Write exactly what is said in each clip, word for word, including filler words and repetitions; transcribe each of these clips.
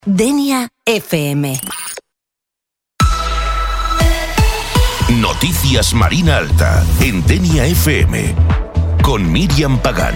Denia F M. Noticias Marina Alta en Denia F M con Miriam Pagán.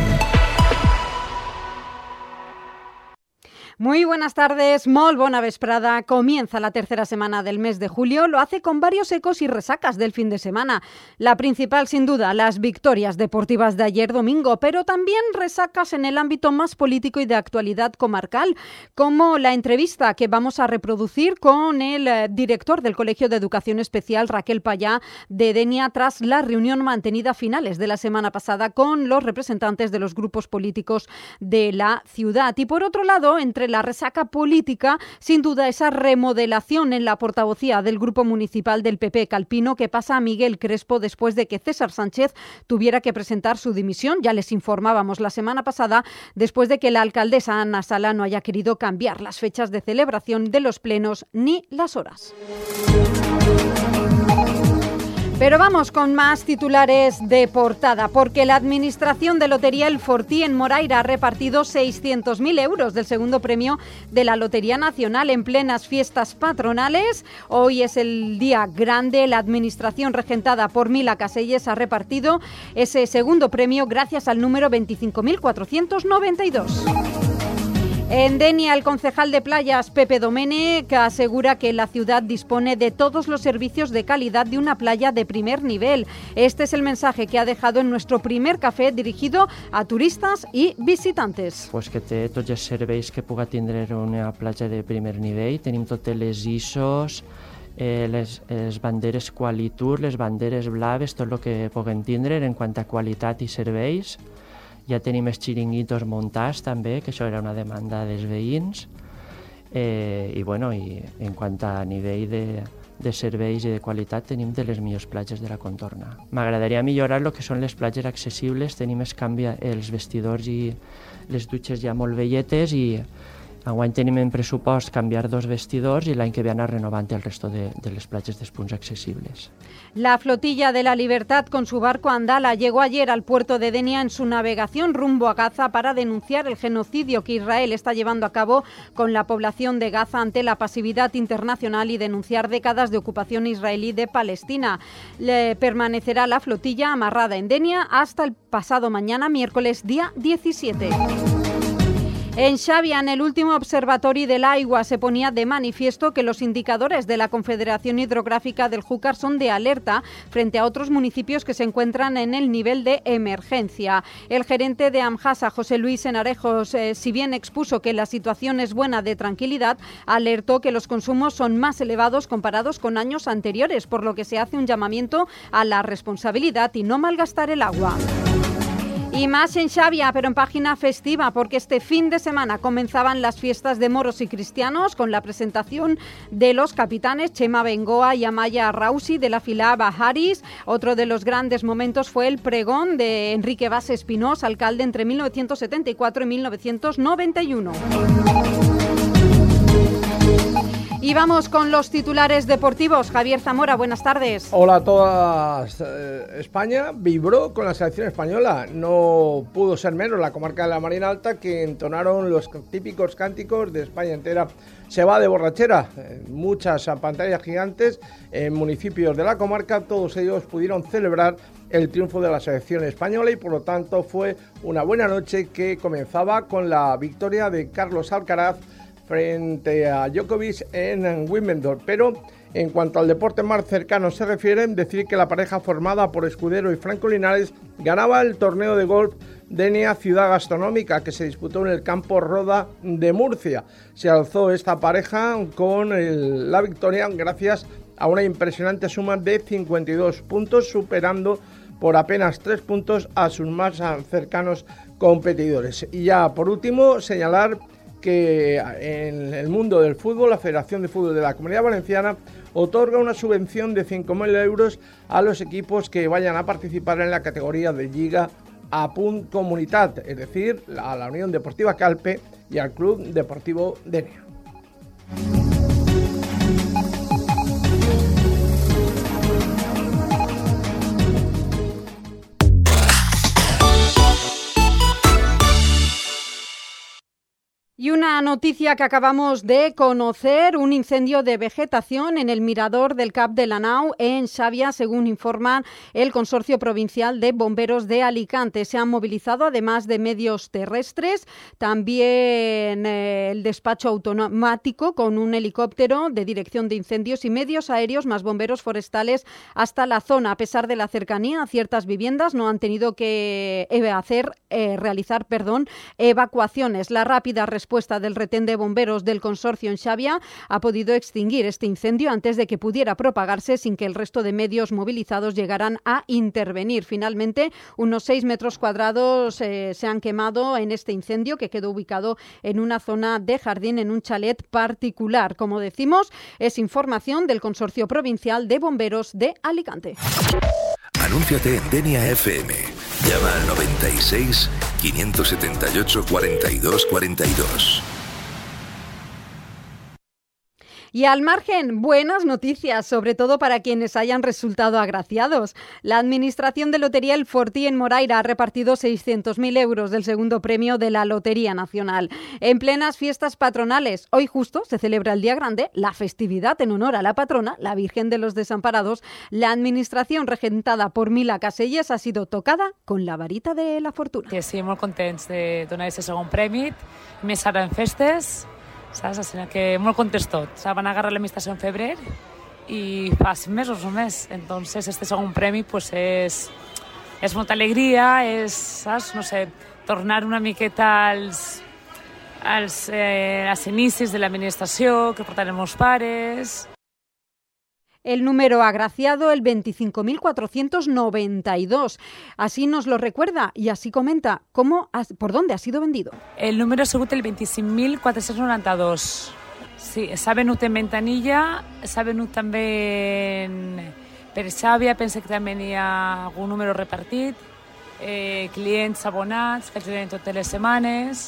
Muy buenas tardes, molt bona vesprada. Comienza la tercera semana del mes de julio. Lo hace con varios ecos y resacas del fin de semana. La principal, sin duda, las victorias deportivas de ayer domingo, pero también resacas en el ámbito más político y de actualidad comarcal, como la entrevista que vamos a reproducir con el eh, director del Colegio de Educación Especial, Raquel Payá, de Denia, tras la reunión mantenida a finales de la semana pasada con los representantes de los grupos políticos de la ciudad. Y por otro lado, entre la resaca política, sin duda esa remodelación en la portavocía del Grupo Municipal del P P Calpino, que pasa a Miguel Crespo después de que César Sánchez tuviera que presentar su dimisión. Ya les informábamos la semana pasada, después de que la alcaldesa Ana Sala no haya querido cambiar las fechas de celebración de los plenos ni las horas. Pero vamos con más titulares de portada, porque la Administración de Lotería El Fortí en Moraira ha repartido seiscientos mil euros del segundo premio de la Lotería Nacional en plenas fiestas patronales. Hoy es el día grande. La Administración, regentada por Mila Caselles, ha repartido ese segundo premio gracias al número veinticinco mil cuatrocientos noventa y dos. En Denia, el concejal de Playas, Pepe Domene, que asegura que la ciudad dispone de todos los servicios de calidad de una playa de primer nivel. Este es el mensaje que ha dejado en nuestro primer café dirigido a turistas y visitantes. Pues que té tots els serveis que puga tindre una platja de primer nivell. Tenim totes les I S Os, eh, les, les banderes Qualitur, les banderes blaves, tot el que puguem tindre en quant a qualitat i serveis. Ja tenim els xiringuitos muntats també, que això era una demanda dels veïns. Eh, I, bueno, i en quant a nivell de, de serveis i de qualitat, tenim de les millors platges de la contorna. M'agradaria millorar el que són les platges accessibles. Tenim els, canvia, els vestidors i les dutxes ja molt velletes i enguany tenim en pressupost canviar dos vestidors i l'any que ve anar renovant el resto de, de les platges dels punts accesibles. La flotilla de la Libertad con su barco Andala llegó ayer al puerto de Denia en su navegación rumbo a Gaza para denunciar el genocidio que Israel está llevando a cabo con la población de Gaza ante la pasividad internacional y denunciar décadas de ocupación israelí de Palestina. Le permanecerá la flotilla amarrada en Denia hasta el pasado mañana, miércoles día diecisiete. En Xàbia, en el último observatorio del agua, se ponía de manifiesto que los indicadores de la Confederación Hidrográfica del Júcar son de alerta frente a otros municipios que se encuentran en el nivel de emergencia. El gerente de Amjasa, José Luis Enarejos, eh, si bien expuso que la situación es buena de tranquilidad, alertó que los consumos son más elevados comparados con años anteriores, por lo que se hace un llamamiento a la responsabilidad y no malgastar el agua. Y más en Xàbia, pero en página festiva, porque este fin de semana comenzaban las fiestas de moros y cristianos con la presentación de los capitanes Chema Bengoa y Amaya Rausi de la fila Baharis. Otro de los grandes momentos fue el pregón de Enrique Bas Espinós, alcalde entre mil novecientos setenta y cuatro y mil novecientos noventa y uno. Y vamos con los titulares deportivos. Javier Zamora, buenas tardes. Hola a todas. Eh, España vibró con la selección española. No pudo ser menos la comarca de la Marina Alta, que entonaron los típicos cánticos de España entera se va de borrachera. Eh, muchas pantallas gigantes en municipios de la comarca, todos ellos pudieron celebrar el triunfo de la selección española y por lo tanto fue una buena noche que comenzaba con la victoria de Carlos Alcaraz frente a Djokovic en Wimbledon. Pero en cuanto al deporte más cercano se refiere, decir que la pareja formada por Escudero y Franco Linares ganaba el torneo de golf Denia Ciudad Gastronómica, que se disputó en el campo Roda de Murcia. Se alzó esta pareja con el, la victoria gracias a una impresionante suma de cincuenta y dos puntos, superando por apenas tres puntos a sus más cercanos competidores. Y ya por último señalar que en el mundo del fútbol, la Federación de Fútbol de la Comunidad Valenciana otorga una subvención de cinco mil euros a los equipos que vayan a participar en la categoría de Lliga a Punt Comunitat, es decir, a la Unión Deportiva Calpe y al Club Deportivo Denia. Y una una noticia que acabamos de conocer, un incendio de vegetación en el mirador del Cap de la Nau en Xàbia, según informa el Consorcio Provincial de Bomberos de Alicante. Se han movilizado, además de medios terrestres, también eh, el despacho automático con un helicóptero de dirección de incendios y medios aéreos más bomberos forestales hasta la zona. A pesar de la cercanía a ciertas viviendas, no han tenido que hacer, eh, realizar perdón, evacuaciones. La rápida respuesta del retén de bomberos del consorcio en Xàbia ha podido extinguir este incendio antes de que pudiera propagarse sin que el resto de medios movilizados llegaran a intervenir. Finalmente, unos seis metros cuadrados eh, se han quemado en este incendio que quedó ubicado en una zona de jardín en un chalet particular. Como decimos, es información del Consorcio Provincial de Bomberos de Alicante. Anúnciate en Denia F M. Llama al noventa y seis, quinientos setenta y ocho, cuarenta y dos cuarenta y dos. Y al margen, buenas noticias, sobre todo para quienes hayan resultado agraciados. La Administración de Lotería El Fortí en Moraira ha repartido seiscientos mil euros del segundo premio de la Lotería Nacional. En plenas fiestas patronales, hoy justo se celebra el Día Grande, la festividad en honor a la patrona, la Virgen de los Desamparados. La Administración, regentada por Mila Caselles, ha sido tocada con la varita de la fortuna. Que sí, molt contents de donar aquest segon premi, més ara en festes, saps? Així que molt contents tots. Van agarrar l'administració en febrer i fa cinc mesos només. Entonces, este segon premi pues, és, és molta alegria, és, saps? No sé, tornar una miqueta als, als, eh, als inicis de l'administració que portaven els meus pares. El número agraciado, el veinticinco mil cuatrocientos noventa y dos. Así nos lo recuerda y así comenta cómo, por dónde ha sido vendido. El número ha sigut el vint-i-cinc mil quatre-cents noranta-dos. Sí, s'ha venut en Ventanilla, s'ha venut també en, per Xàbia, penso que també hi ha algun número repartit, eh, clients abonats que ajuden totes les setmanes.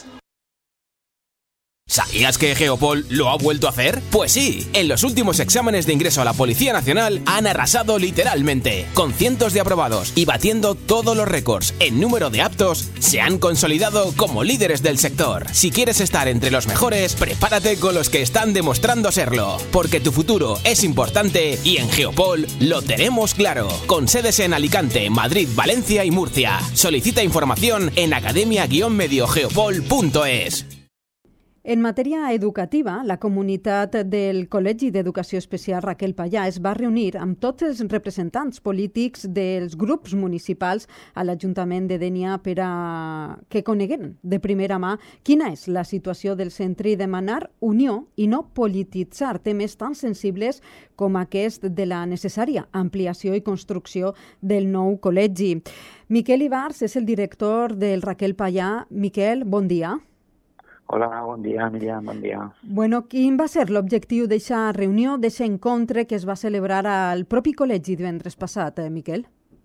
¿Sabías que Geopol lo ha vuelto a hacer? Pues sí, en los últimos exámenes de ingreso a la Policía Nacional han arrasado literalmente. Con cientos de aprobados y batiendo todos los récords en número de aptos, se han consolidado como líderes del sector. Si quieres estar entre los mejores, prepárate con los que están demostrando serlo. Porque tu futuro es importante y en Geopol lo tenemos claro. Con sedes en Alicante, Madrid, Valencia y Murcia. Solicita información en academia guion medio geopol punto es. En matèria educativa, la comunitat del Col·legi d'Educació Especial Raquel Pallà es va reunir amb tots els representants polítics dels grups municipals a l'Ajuntament de Dénia per a que conegueren de primera mà quina és la situació del centre i demanar unió i no polititzar temes tan sensibles com aquest de la necessària ampliació i construcció del nou col·legi. Miquel Ibars és el director del Raquel Pallà. Miquel, bon dia. Hola, bon dia, Míriam, bon dia. Bueno, quin va ser l'objectiu d'aquesta reunió, d'aquest encontre que es va celebrar al propi col·legi divendres passat, eh, Miquel?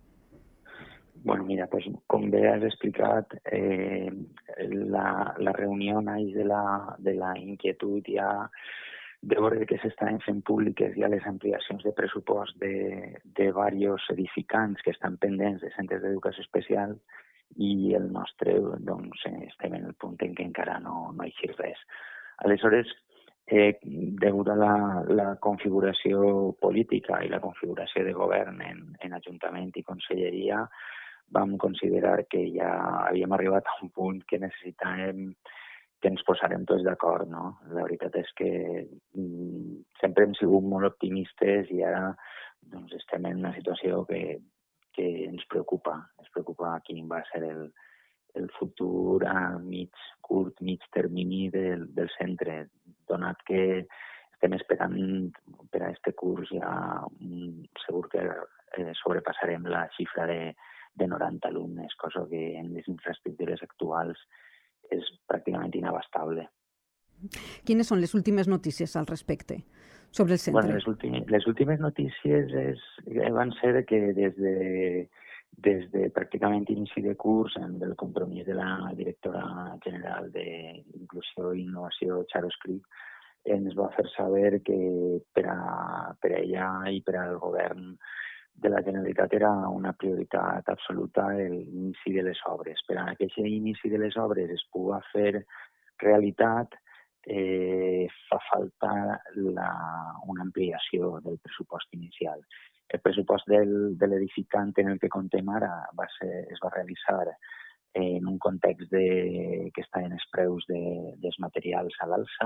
Bueno, mira, pues, com bé has explicat, eh, la, la reunió naix de la, de la inquietud ja de veure que s'estan fent públiques ja les ampliacions de pressupost de, de diversos edificants que estan pendents de centres d'educació especial i el nostre, doncs, estem en el punt en què encara no, no hi ha res. Aleshores, eh, degut a la, la configuració política i la configuració de govern en, en Ajuntament i Conselleria, vam considerar que ja havíem arribat a un punt que necessitàvem que ens posarem tots d'acord, no? La veritat és que mm, sempre hem sigut molt optimistes i ara doncs, estem en una situació que que ens preocupa, ens preocupa quin va ser el, el futur a mig, curt, mig termini del, del centre, donat que estem esperant per a aquest curs ja segur que eh, sobrepassarem la xifra de, de noranta alumnes, cosa que en les infraestructures actuals és pràcticament inabastable. Quines són les últimes notícies al respecte sobre el centre? Bueno, les, últimes, les últimes notícies és, van ser que des de, des de pràcticament inici de curs, amb el compromís de la directora general d'Inclusió i Innovació, Charo Escric, ens va fer saber que per a, per a ella i per al govern de la Generalitat era una prioritat absoluta l'inici de les obres. Per a que aquest inici de les obres es pugui fer realitat, eh, fa falta la, una ampliació del pressupost inicial. El pressupost del, de l'edificant en el que contem ara va ser, es va realitzar en un context de, que estaven els preus de, dels materials a l'alça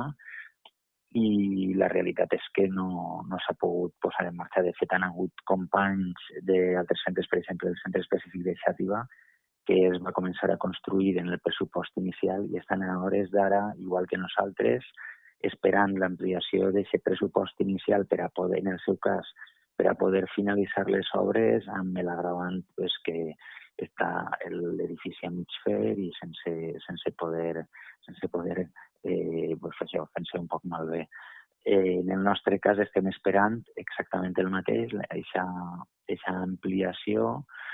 i la realitat és que no, no s'ha pogut posar en marxa. De fet, han hagut companys d'altres centres, per exemple, el centre específic de Xàtiva, que es va començar a construir en el pressupost inicial i estan a hores d'ara, igual que nosaltres, esperant l'ampliació d'aquest pressupost inicial per a poder, en el seu cas, per a poder finalitzar les obres amb l'agravant pues, que està l'edifici a mig fer i sense, sense poder, sense poder eh, pues, això, fent-se un poc malbé. Eh, en el nostre cas estem esperant exactament el mateix, aquesta ampliació,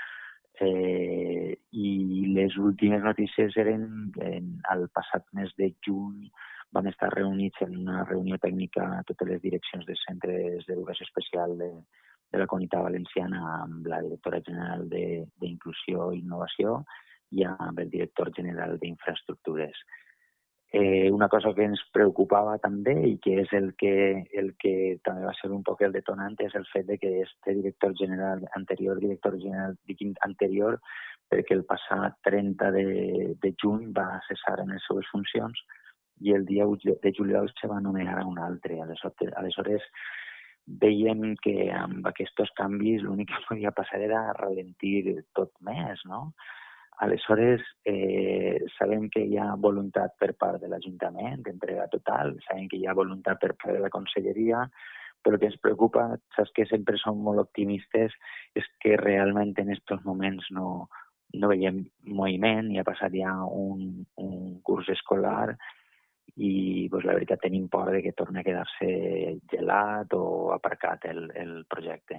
eh, i les últimes notícies eren en, el passat mes de juny vam estar reunits en una reunió tècnica a totes les direccions de centres d'educació especial de, de la Comunitat Valenciana amb la directora general d'Inclusió i Innovació i amb el director general d'Infraestructures. Eh, una cosa que ens preocupava també i que és el que, el que també va ser un poc el detonant és el fet de que este director general anterior, director general anterior, perquè el passat trenta de, de juny va cessar en les seves funcions i el dia u de juliol se va nomenar a un altre. Aleshores, aleshores veiem que amb aquests canvis l'únic que podia passar era ralentir tot més, no? Aleshores, eh, sabem que hi ha voluntat per part de l'Ajuntament d'entrega total, sabem que hi ha voluntat per part de la Conselleria, però el que ens preocupa, saps que sempre som molt optimistes, és que realment en aquests moments no, no veiem moviment i ha passat ja un, un curs escolar i pues, la veritat tenim por de que torni a quedar-se gelat o aparcat el, el projecte.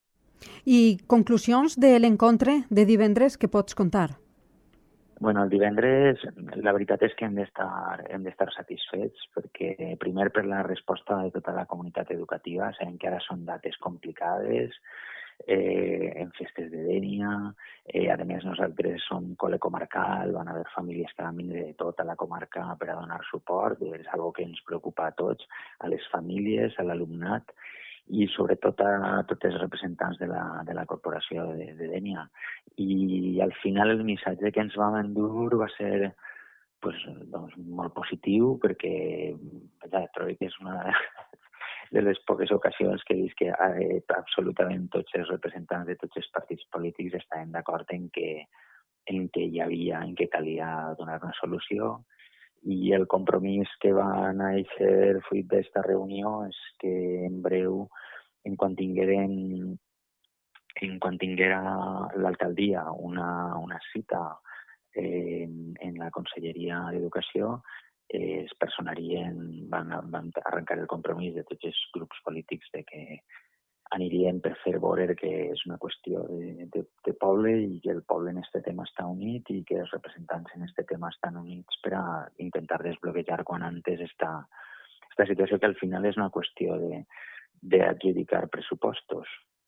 I conclusions de l'encontre de divendres que pots contar? Bueno, el divendres la veritat és que hem d'estar hem d'estar satisfets perquè primer per la resposta de tota la comunitat educativa, sabem que ara són dates complicades, eh, en festes de Dénia, eh, a més nosaltres som col·le comarcal, van haver famílies que van vindre de tota la comarca per a donar suport, és una que ens preocupa a tots, a les famílies, a l'alumnat, i sobretot a tots els representants de la, de la corporació de, de Dénia. I al final el missatge que ens vam endur va ser pues, doncs, molt positiu perquè ja, trobo que és una de les poques ocasions que he vist que eh, absolutament tots els representants de tots els partits polítics estaven d'acord en que, en que hi havia, en que calia donar una solució. I el compromís que va néixer fruit d'esta reunió és que en breu, en quan tingueren, en quan tinguera l'alcaldia una, una cita en, en la Conselleria d'Educació, eh, es personarien, van, van arrencar el compromís de tots els grups polítics de que anirien per fer veure que és una qüestió de, de, de poble i que el poble en aquest tema està unit i que els representants en aquest tema estan units per a intentar desbloquejar quan antes esta, esta situació que al final és una qüestió d'adjudicar pressupostos.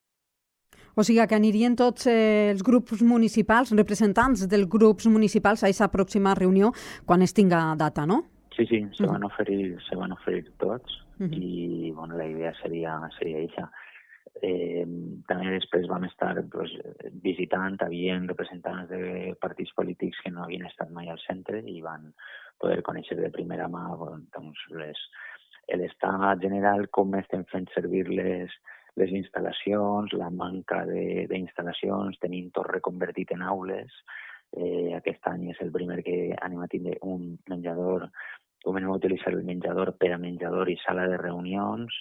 O sigui que anirien tots eh, els grups municipals, representants dels grups municipals a aquesta pròxima reunió quan es tinga data, no? Sí, sí, se van oferir, se van oferir tots uh-huh. i bueno, la idea seria, seria això. Eh, també després vam estar pues, visitant, havien representants de partits polítics que no havien estat mai al centre i van poder conèixer de primera mà doncs, les, l'estat general, com estem fent servir les, les instal·lacions, la manca d'instal·lacions, tenim tot reconvertit en aules. Eh, aquest any és el primer que anem a tindre un menjador, com anem a utilitzar el menjador per a menjador i sala de reunions,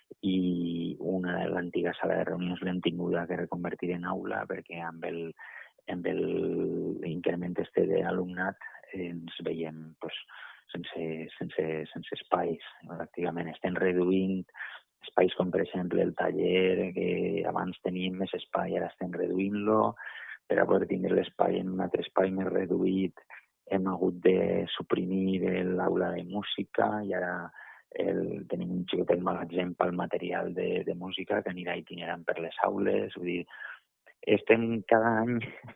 i una de l'antiga sala de reunions l'hem tinguda que reconvertir en aula perquè amb el, amb l'increment este d'alumnat ens veiem pues, sense, sense, sense espais. Pràcticament estem reduint espais com per exemple el taller, que abans teníem més espai, ara estem reduint-lo per a poder tindre l'espai en un altre espai més reduït. Hem hagut de suprimir l'aula de música i ara El, tenim un xicotet magatzem pel material de, de música que anirà itinerant per les aules. Vull dir, estem cada any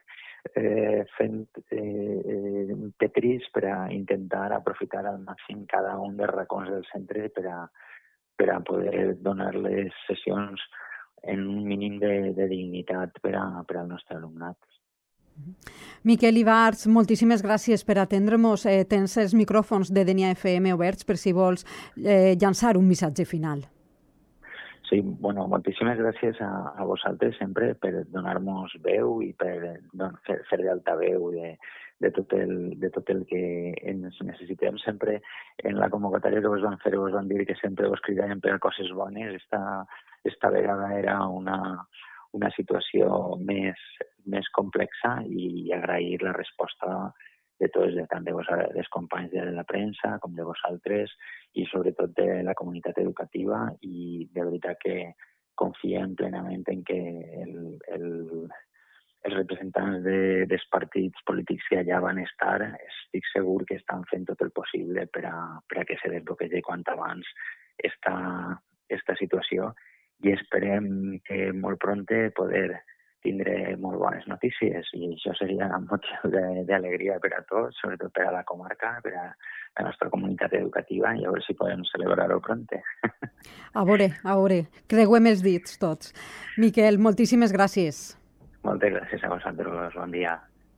eh, fent eh, petris per a intentar aprofitar al màxim cada un dels racons del centre per a, per a poder donar les sessions en un mínim de, de dignitat per, a, per al nostre alumnat. Miquel Ibarz, moltíssimes gràcies per atendre-nos. Eh, tens els micròfons de Denia F M oberts per si vols eh, llançar un missatge final. Sí, bueno, moltíssimes gràcies a, a vosaltres sempre per donar-nos veu i per don, fer, fer d'altaveu de, de, tot el, de tot el que ens necessitem. Sempre en la convocatòria que vos van fer vos van dir que sempre vos cridaven per a coses bones. Esta, esta vegada era una, una situació més, més complexa i agrair la resposta de tots, de tant de vosaltres, dels companys de la premsa com de vosaltres i sobretot de la comunitat educativa, i de veritat que confiem plenament en que el, el, els representants de, dels partits polítics que allà van estar, estic segur que estan fent tot el possible per a, per a que se desbloquegi quant abans esta, esta situació, i esperem que molt pronte poder tindré molt bones notícies, i això seria un motiu d'alegria per a tots, sobretot per a la comarca, per a la nostra comunitat educativa, i a veure si podem celebrar-ho pronte. A veure, a veure, creuem els dits tots. Miquel, moltíssimes gràcies. Moltes gràcies a vosaltres, bon dia.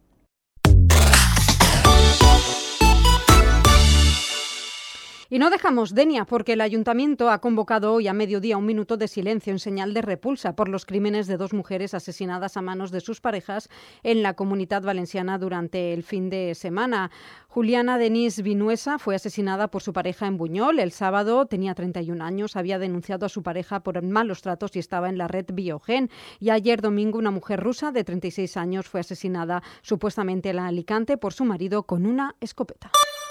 Y no dejamos Denia, porque el Ayuntamiento ha convocado hoy a mediodía un minuto de silencio en señal de repulsa por los crímenes de dos mujeres asesinadas a manos de sus parejas en la Comunitat Valenciana durante el fin de semana. Juliana Denise Vinuesa fue asesinada por su pareja en Buñol. El sábado tenía treinta y un años, había denunciado a su pareja por malos tratos y estaba en la red Biogen. Y ayer domingo una mujer rusa de treinta y seis años fue asesinada supuestamente en Alicante por su marido con una escopeta.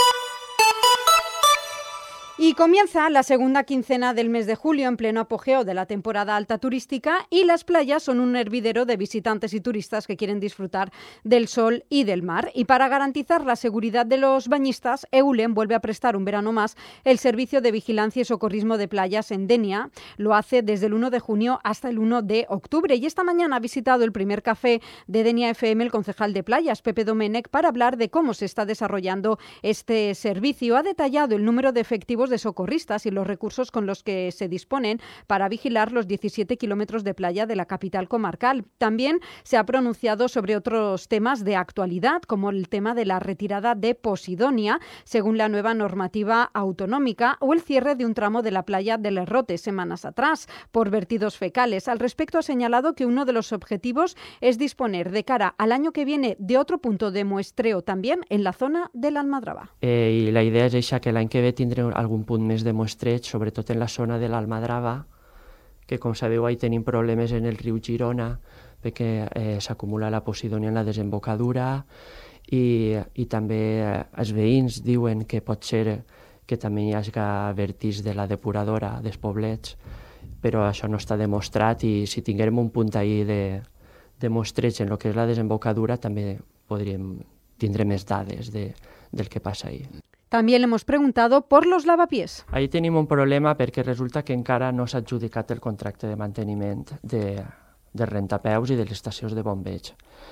Y comienza la segunda quincena del mes de julio, en pleno apogeo de la temporada alta turística, y las playas son un hervidero de visitantes y turistas que quieren disfrutar del sol y del mar. Y para garantizar la seguridad de los bañistas, EULEM vuelve a prestar un verano más el servicio de vigilancia y socorrismo de playas en Denia. Lo hace desde el uno de junio hasta el uno de octubre. Y esta mañana ha visitado el primer café de Denia F M el concejal de playas, Pepe Domènech, para hablar de cómo se está desarrollando este servicio. Ha detallado el número de efectivos de socorristas y los recursos con los que se disponen para vigilar los diecisiete kilómetros de playa de la capital comarcal. También se ha pronunciado sobre otros temas de actualidad, como el tema de la retirada de Posidonia, según la nueva normativa autonómica, o el cierre de un tramo de la playa del Errote semanas atrás por vertidos fecales. Al respecto, ha señalado que uno de los objetivos es disponer de cara al año que viene de otro punto de muestreo también en la zona de l'Almadrava. Eh, I la idea és eixa, que l'any que ve tindré algun punt més de muestreig, sobretot en la zona de l'Almadrava, que com sabeu ahí tenim problemes en el riu Girona perquè eh, s'acumula la Posidonia en la desembocadura, i, i també eh, els veïns diuen que pot ser que també hi hagi vertis de la depuradora dels poblets, però això no està demostrat, i si tinguérem un punt ahí de, de mostreig en el que és la desembocadura també podríem tindre més dades de, del que passa ahí. También le hemos preguntado por los lavapiés. Ahí tenim un problema perquè resulta que encara no s'ha adjudicat el contracte de manteniment de, de rentapeus i de les estacions de bombeig.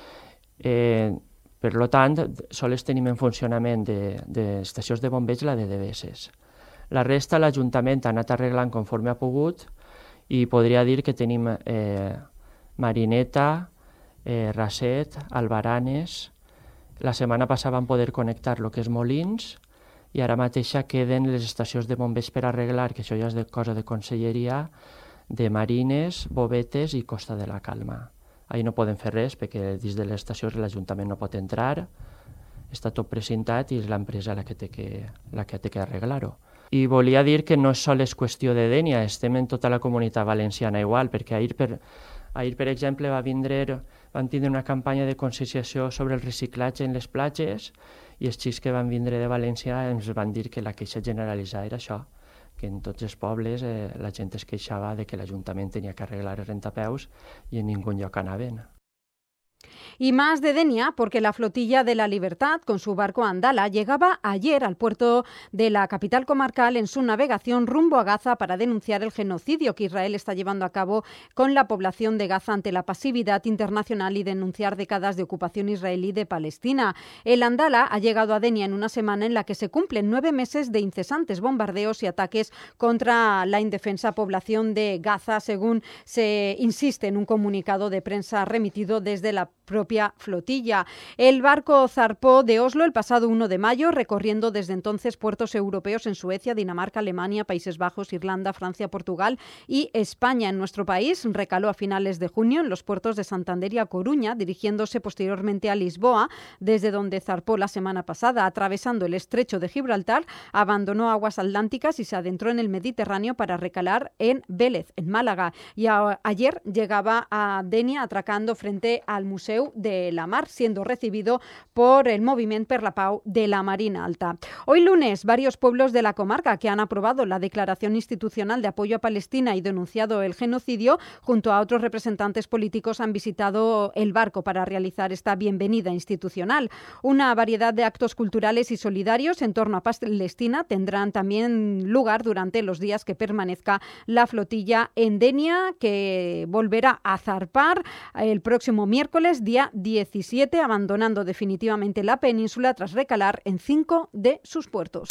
Eh, per tant, sols tenim en funcionament d'estacions de, de bombeig la de D B S. La resta l'Ajuntament ha anat arreglant conforme ha pogut, i podria dir que tenim eh, Marineta, eh, Raset, Albaranes. La setmana passada vam poder connectar el que és Molins, i ara mateixa queden les estacions de bombeig per arreglar, que això ja és de cosa de conselleria, de Marines, Bovetes i Costa de la Calma. Ahí no podem fer res perquè dins de les estacions l'Ajuntament no pot entrar, està tot precintat i és l'empresa la que té que, la que, té que arreglar-ho. I volia dir que no és sols qüestió de Denia, estem en tota la comunitat valenciana igual, perquè ahir, per, ahir, per exemple, va vindre, van tindre una campanya de conscienciació sobre el reciclatge en les platges, i els xics que van vindre de València ens van dir que la queixa generalitzada era això, que en tots els pobles eh, la gent es queixava de que l'Ajuntament tenia que arreglar els rentapeus i en ningú lloc anaven. Y más de Denia, porque la flotilla de la Libertad, con su barco Andala, llegaba ayer al puerto de la capital comarcal en su navegación rumbo a Gaza para denunciar el genocidio que Israel está llevando a cabo con la población de Gaza ante la pasividad internacional y denunciar décadas de ocupación israelí de Palestina. El Andala ha llegado a Denia en una semana en la que se cumplen nueve meses de incesantes bombardeos y ataques contra la indefensa población de Gaza, según se insiste en un comunicado de prensa remitido desde la propia flotilla. El barco zarpó de Oslo el pasado uno de mayo, recorriendo desde entonces puertos europeos en Suecia, Dinamarca, Alemania, Países Bajos, Irlanda, Francia, Portugal y España. En nuestro país recaló a finales de junio en los puertos de Santander y A Coruña, dirigiéndose posteriormente a Lisboa, desde donde zarpó la semana pasada. Atravesando el estrecho de Gibraltar, abandonó aguas atlánticas y se adentró en el Mediterráneo para recalar en Vélez, en Málaga. Y a, ayer llegaba a Denia atracando frente al Museu de la Mar, siendo recibido por el Moviment per la Pau de la Marina Alta. Hoy lunes, varios pueblos de la comarca que han aprobado la declaración institucional de apoyo a Palestina y denunciado el genocidio, junto a otros representantes políticos, han visitado el barco para realizar esta bienvenida institucional. Una variedad de actos culturales y solidarios en torno a Palestina tendrán también lugar durante los días que permanezca la flotilla en Denia, que volverá a zarpar el próximo miércoles, día diecisiete, abandonando definitivamente la península tras recalar en cinco de sus puertos.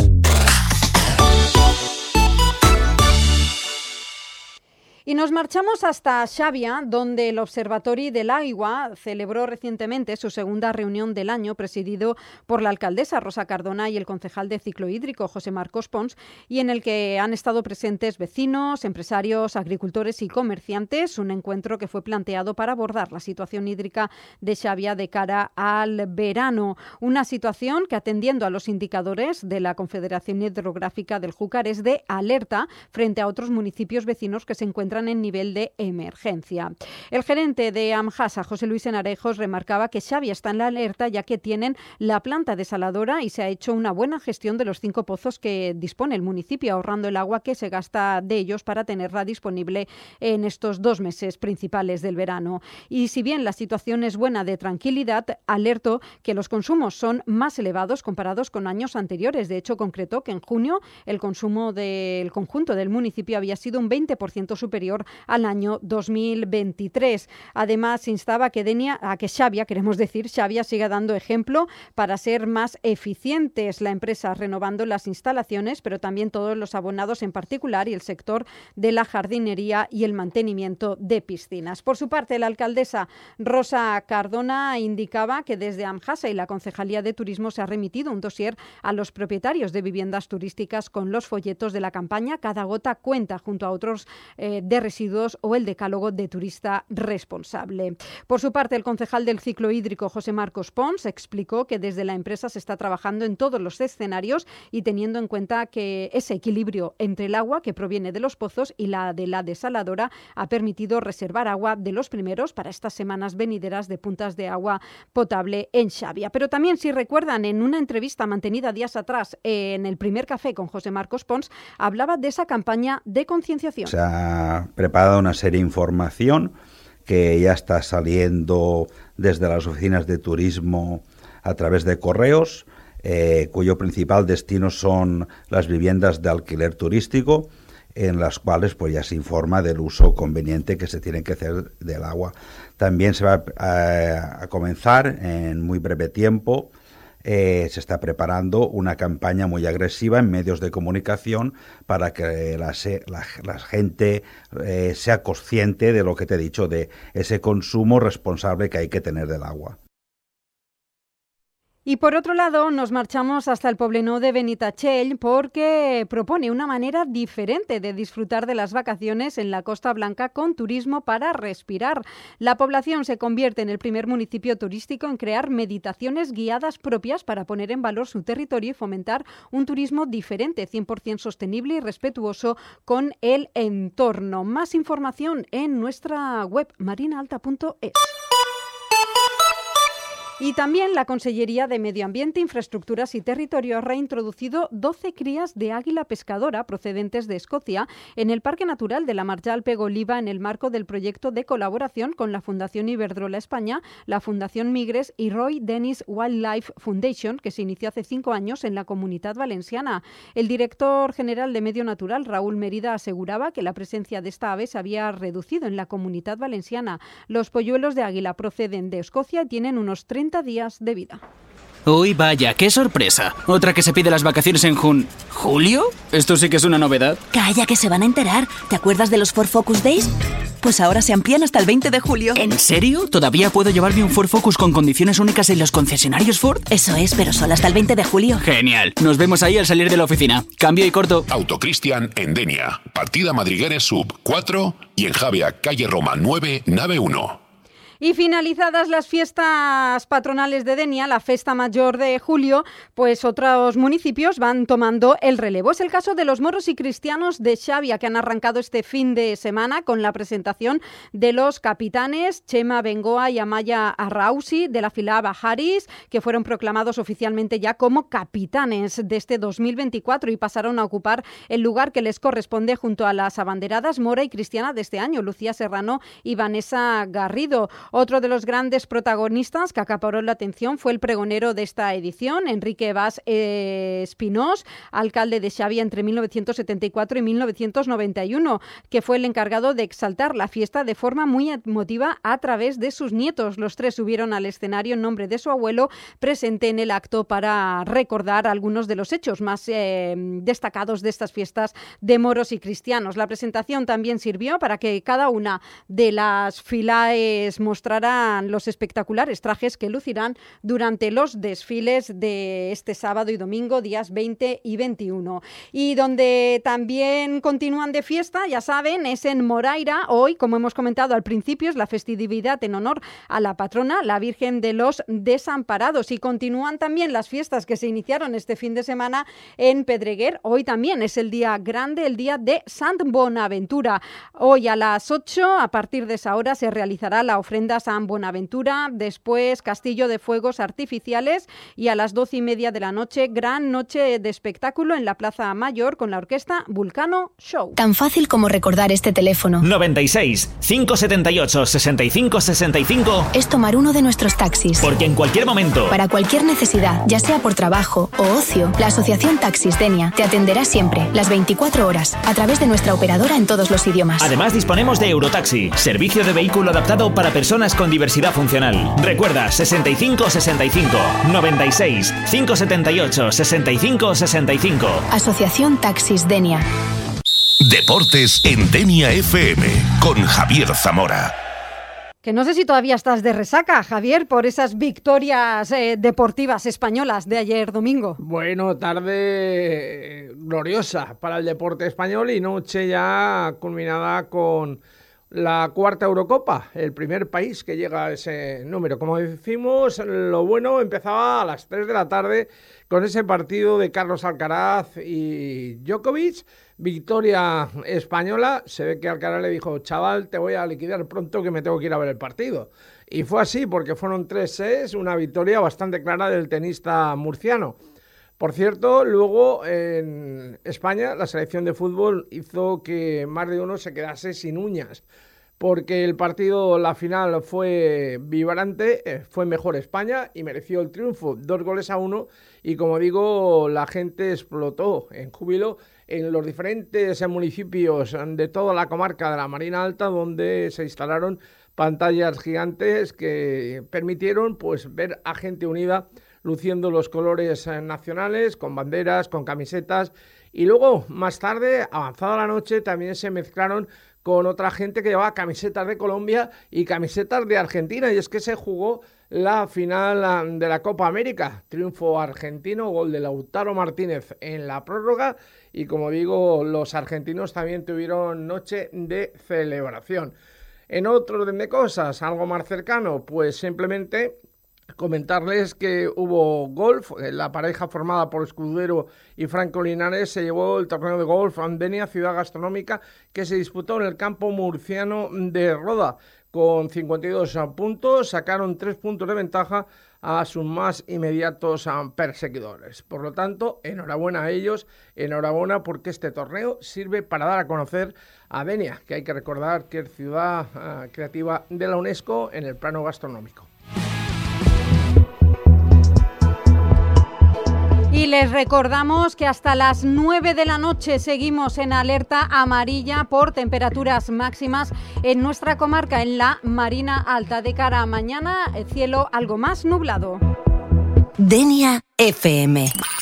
Y nos marchamos hasta Xàbia, donde el Observatori de l'Aigua celebró recientemente su segunda reunión del año, presidido por la alcaldesa Rosa Cardona y el concejal de ciclo hídrico José Marcos Pons, y en el que han estado presentes vecinos, empresarios, agricultores y comerciantes. Un encuentro que fue planteado para abordar la situación hídrica de Xàbia de cara al verano. Una situación que, atendiendo a los indicadores de la Confederación Hidrográfica del Júcar, es de alerta frente a otros municipios vecinos que se encuentran en nivel de emergencia. El gerente de AMJASA, José Luis Enarejos, remarcaba que Xàbia está en la alerta ya que tienen la planta desaladora y se ha hecho una buena gestión de los cinco pozos que dispone el municipio, ahorrando el agua que se gasta de ellos para tenerla disponible en estos dos meses principales del verano. Y si bien la situación es buena de tranquilidad, alertó que los consumos son más elevados comparados con años anteriores. De hecho, concretó que en junio el consumo del conjunto del municipio había sido un veinte por ciento superior al año dos mil veintitrés. Además, instaba a que Denia, a que Xàbia, queremos decir, Xàbia siga dando ejemplo para ser más eficientes. La empresa renovando las instalaciones, pero también todos los abonados en particular y el sector de la jardinería y el mantenimiento de piscinas. Por su parte, la alcaldesa Rosa Cardona indicaba que desde AMJASA y la Concejalía de Turismo se ha remitido un dossier a los propietarios de viviendas turísticas con los folletos de la campaña Cada gota cuenta, junto a otros eh, de residuos o el decálogo de turista responsable. Por su parte, el concejal del ciclo hídrico José Marcos Pons explicó que desde la empresa se está trabajando en todos los escenarios y teniendo en cuenta que ese equilibrio entre el agua que proviene de los pozos y la de la desaladora ha permitido reservar agua de los primeros para estas semanas venideras de puntas de agua potable en Xàbia. Pero también, si recuerdan, en una entrevista mantenida días atrás en el primer café con José Marcos Pons, hablaba de esa campaña de concienciación. Se ha preparado una serie de información que ya está saliendo desde las oficinas de turismo a través de correos, eh, cuyo principal destino son las viviendas de alquiler turístico, en las cuales pues ya se informa del uso conveniente que se tiene que hacer del agua. También se va a, a comenzar en muy breve tiempo. Eh, se está preparando una campaña muy agresiva en medios de comunicación para que la, la, la gente eh, sea consciente de lo que te he dicho, de ese consumo responsable que hay que tener del agua. Y por otro lado, nos marchamos hasta el Poblenou de Benitatxell porque propone una manera diferente de disfrutar de las vacaciones en la Costa Blanca con turismo para respirar. La población se convierte en el primer municipio turístico en crear meditaciones guiadas propias para poner en valor su territorio y fomentar un turismo diferente, cien por ciento sostenible y respetuoso con el entorno. Más información en nuestra web marinaalta punto es. Y también la Consellería de Medio Ambiente, Infraestructuras y Territorio ha reintroducido doce crías de águila pescadora procedentes de Escocia en el Parque Natural de la Marjal Pegoliva en el marco del proyecto de colaboración con la Fundación Iberdrola España, la Fundación Migres y Roy Dennis Wildlife Foundation, que se inició hace cinco años en la Comunitat Valenciana. El director general de Medio Natural, Raúl Mérida, aseguraba que la presencia de esta ave se había reducido en la Comunitat Valenciana. Los polluelos de águila proceden de Escocia y tienen unos treinta días de vida. Uy, vaya, qué sorpresa. Otra que se pide las vacaciones en jun... ¿Julio? Esto sí que es una novedad. Calla, que se van a enterar. ¿Te acuerdas de los Ford Focus Days? Pues ahora se amplían hasta el veinte de julio. ¿En serio? ¿Todavía puedo llevarme un Ford Focus con condiciones únicas en los concesionarios Ford? Eso es, pero solo hasta el veinte de julio. Genial. Nos vemos ahí al salir de la oficina. Cambio y corto. Autocristian en Denia. Partida Madrigueres Sub cuatro y en Javia, calle Roma nueve, nave uno. Y finalizadas las fiestas patronales de Denia, la Festa Mayor de julio, pues otros municipios van tomando el relevo. Es el caso de los moros y cristianos de Xavia, que han arrancado este fin de semana con la presentación de los capitanes Chema Bengoa y Amaya Arrausi de la fila Bajaris, que fueron proclamados oficialmente ya como capitanes de este dos mil veinticuatro y pasaron a ocupar el lugar que les corresponde junto a las abanderadas mora y cristiana de este año, Lucía Serrano y Vanessa Garrido. Otro de los grandes protagonistas que acaparó la atención fue el pregonero de esta edición, Enrique Bas eh, Espinós, alcalde de Xavia entre mil novecientos setenta y cuatro y mil novecientos noventa y uno, que fue el encargado de exaltar la fiesta de forma muy emotiva a través de sus nietos. Los tres subieron al escenario en nombre de su abuelo, presente en el acto para recordar algunos de los hechos más eh, destacados de estas fiestas de moros y cristianos. La presentación también sirvió para que cada una de las filaes mostraran los espectaculares trajes que lucirán durante los desfiles de este sábado y domingo, días veinte y veintiuno. Y donde también continúan de fiesta, ya saben, es en Moraira. Hoy, como hemos comentado al principio, es la festividad en honor a la patrona, la Virgen de los Desamparados. Y continúan también las fiestas que se iniciaron este fin de semana en Pedreguer. Hoy también es el día grande, el día de Sant Bonaventura. Hoy a las ocho, a partir de esa hora, se realizará la ofrenda San Buenaventura, después castillo de fuegos artificiales y a las doce y media de la noche, gran noche de espectáculo en la Plaza Mayor con la orquesta Vulcano Show. Tan fácil como recordar este teléfono. noventa y seis, cinco setenta y ocho, sesenta y cinco sesenta y cinco. Es tomar uno de nuestros taxis. Porque en cualquier momento, para cualquier necesidad, ya sea por trabajo o ocio, la Asociación Taxis Denia te atenderá siempre, las veinticuatro horas, a través de nuestra operadora en todos los idiomas. Además disponemos de Eurotaxi, servicio de vehículo adaptado para personas con diversidad funcional. Recuerda, sesenta y cinco sesenta y cinco, noventa y seis, cinco setenta y ocho, sesenta y cinco sesenta y cinco. Asociación Taxis Denia. Deportes en Denia F M con Javier Zamora. Que no sé si todavía estás de resaca, Javier, por esas victorias eh, deportivas españolas de ayer domingo. Bueno, tarde eh, gloriosa para el deporte español y noche ya culminada con la cuarta Eurocopa, el primer país que llega a ese número. Como decimos, lo bueno empezaba a las tres de la tarde con ese partido de Carlos Alcaraz y Djokovic. Victoria española. Se ve que Alcaraz le dijo: chaval, te voy a liquidar pronto que me tengo que ir a ver el partido. Y fue así, porque fueron tres sets, una victoria bastante clara del tenista murciano. Por cierto, luego en España la selección de fútbol hizo que más de uno se quedase sin uñas, porque el partido, la final fue vibrante, fue mejor España y mereció el triunfo, dos goles a uno, y como digo, la gente explotó en júbilo en los diferentes municipios de toda la comarca de la Marina Alta, donde se instalaron pantallas gigantes que permitieron pues ver a gente unida luciendo los colores nacionales, con banderas, con camisetas, y luego, más tarde, avanzada la noche, también se mezclaron con otra gente que llevaba camisetas de Colombia y camisetas de Argentina, y es que se jugó la final de la Copa América, triunfo argentino, gol de Lautaro Martínez en la prórroga, y como digo, los argentinos también tuvieron noche de celebración. En otro orden de cosas, algo más cercano, pues simplemente Comentarles que hubo golf. La pareja formada por Escudero y Franco Linares se llevó el torneo de golf Denia Ciudad Gastronómica, que se disputó en el campo murciano de Roda. Con cincuenta y dos puntos, sacaron tres puntos de ventaja a sus más inmediatos perseguidores. Por lo tanto, enhorabuena a ellos, enhorabuena porque este torneo sirve para dar a conocer a Denia, que hay que recordar que es ciudad uh, creativa de la UNESCO en el plano gastronómico. Y les recordamos que hasta las nueve de la noche seguimos en alerta amarilla por temperaturas máximas en nuestra comarca, en la Marina Alta. De cara a mañana, el cielo algo más nublado. Denia F M.